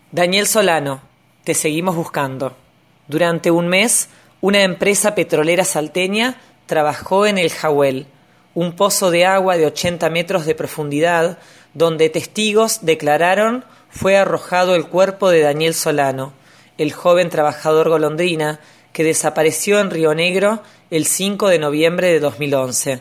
Daniel Solano, te seguimos buscando. Durante un mes, una empresa petrolera salteña trabajó en el Jahuel, un pozo de agua de 80 metros de profundidad, donde testigos declararon fue arrojado el cuerpo de Daniel Solano, el joven trabajador golondrina que desapareció en Río Negro el 5 de noviembre de 2011.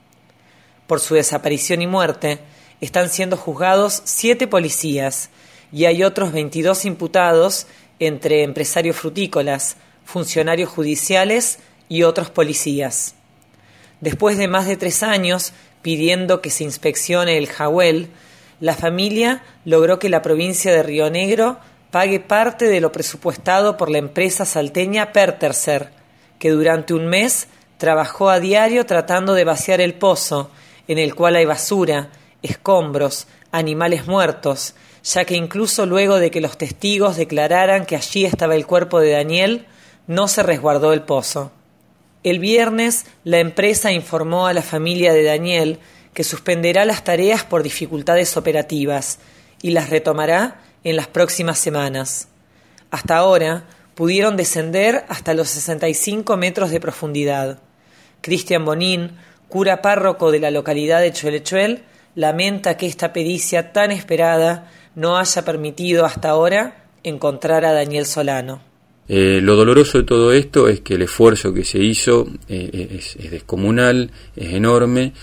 Por su desaparición y muerte están siendo juzgados 7 policías y hay otros 22 imputados entre empresarios frutícolas, funcionarios judiciales y otros policías. Después de más de 3 años pidiendo que se inspeccione el Jahuel, la familia logró que la provincia de Río Negro pague parte de lo presupuestado por la empresa salteña Pertercer, que durante un mes trabajó a diario tratando de vaciar el pozo, en el cual hay basura, escombros, animales muertos, ya que incluso luego de que los testigos declararan que allí estaba el cuerpo de Daniel, no se resguardó el pozo. El viernes, la empresa informó a la familia de Daniel que suspenderá las tareas por dificultades operativas y las retomará en las próximas semanas. Hasta ahora, pudieron descender hasta los 65 metros de profundidad. Cristian Bonín, cura párroco de la localidad de Cholechuel, lamenta que esta pericia tan esperada no haya permitido hasta ahora encontrar a Daniel Solano. Lo doloroso de todo esto es que el esfuerzo que se hizo es descomunal, es enorme,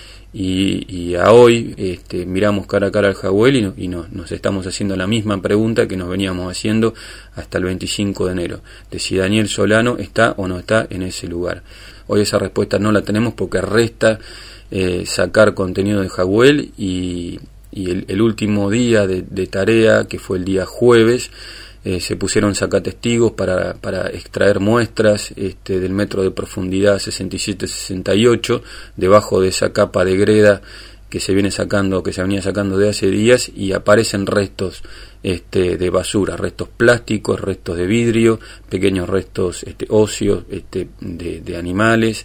y a hoy miramos cara a cara al Jahuel y nos estamos haciendo la misma pregunta que nos veníamos haciendo hasta el 25 de enero, de si Daniel Solano está o no está en ese lugar. Hoy esa respuesta no la tenemos porque resta sacar contenido de Jahuel y el último día de tarea, que fue el día jueves, se pusieron sacatestigos para extraer muestras del metro de profundidad 67-68, debajo de esa capa de greda que se venía sacando de hace días, y aparecen restos de basura, restos plásticos, restos de vidrio, pequeños restos óseos de animales,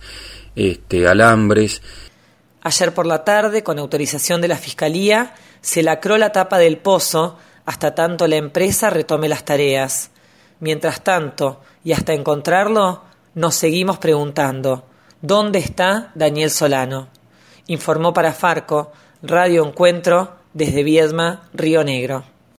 alambres. Ayer por la tarde, con autorización de la Fiscalía, se lacró la tapa del pozo hasta tanto la empresa retome las tareas. Mientras tanto, y hasta encontrarlo, nos seguimos preguntando, ¿dónde está Daniel Solano? Informó para Farco, Radio Encuentro, desde Viedma, Río Negro.